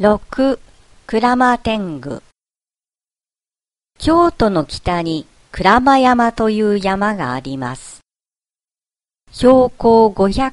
6. 鞍馬天狗。京都の北に鞍馬山という山があります。標高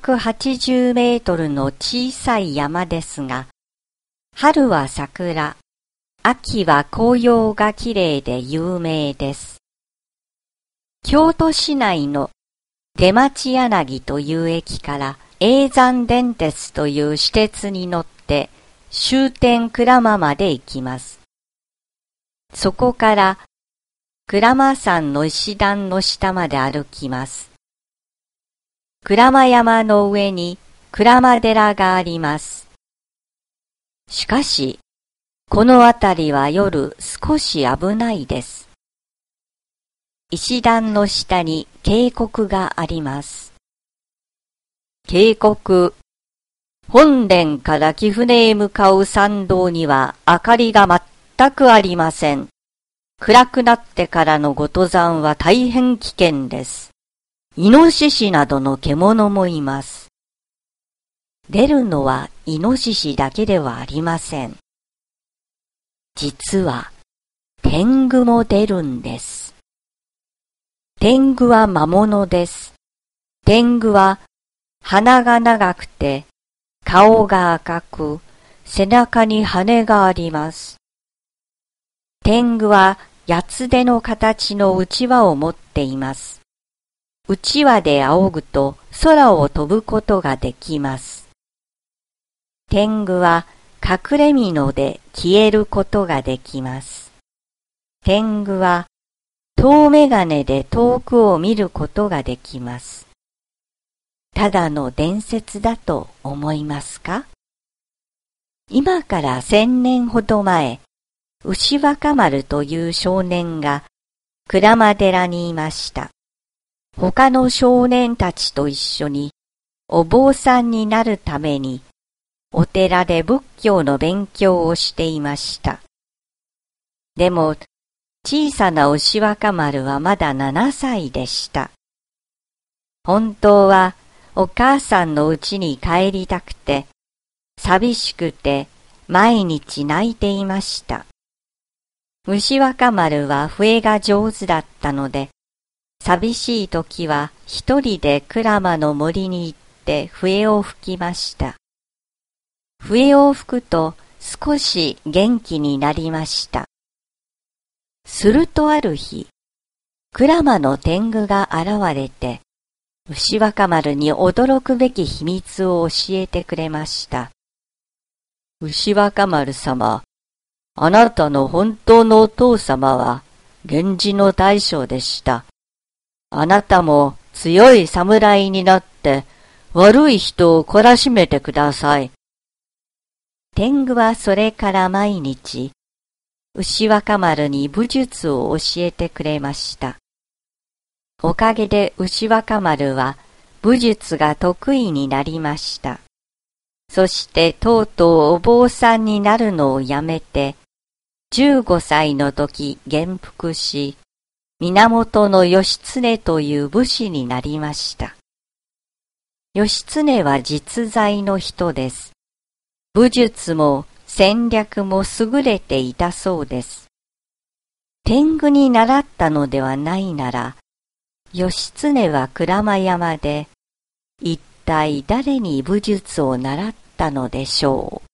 580メートルの小さい山ですが、春は桜、秋は紅葉がきれいで有名です。京都市内の出町柳という駅から叡山電鉄という私鉄に乗って終点鞍馬まで行きます。そこから鞍馬山の石段の下まで歩きます。鞍馬山の上に鞍馬寺があります。しかし、この辺りは夜少し危ないです。石段の下に渓谷があります。渓谷。本殿から貴船へ向かう参道には明かりが全くありません。暗くなってからのご登山は大変危険です。イノシシなどの獣もいます。出るのはイノシシだけではありません。実は天狗も出るんです。天狗は魔物です。天狗は鼻が長くて顔が赤く、背中に羽があります。天狗は八つ手の形のうちわを持っています。うちわで仰ぐと空を飛ぶことができます。天狗は隠れ蓑で消えることができます。天狗は遠眼鏡で遠くを見ることができます。ただの伝説だと思いますか？今から1000年ほど前、牛若丸という少年が鞍馬寺にいました。他の少年たちと一緒にお坊さんになるためにお寺で仏教の勉強をしていました。でも小さな牛若丸はまだ7歳でした。本当はお母さんの家に帰りたくて、寂しくて毎日泣いていました。牛若丸は笛が上手だったので、寂しい時は一人で鞍馬の森に行って笛を吹きました。笛を吹くと少し元気になりました。するとある日、鞍馬の天狗が現れて、牛若丸に驚くべき秘密を教えてくれました。牛若丸様、あなたの本当のお父様は源氏の大将でした。あなたも強い侍になって悪い人を懲らしめてください。天狗はそれから毎日、牛若丸に武術を教えてくれました。おかげで牛若丸は武術が得意になりました。そしてとうとうお坊さんになるのをやめて、15歳の時元服し、源義経という武士になりました。義経は実在の人です。武術も戦略も優れていたそうです。天狗に習ったのではないなら、義経は鞍馬山で一体誰に武術を習ったのでしょう。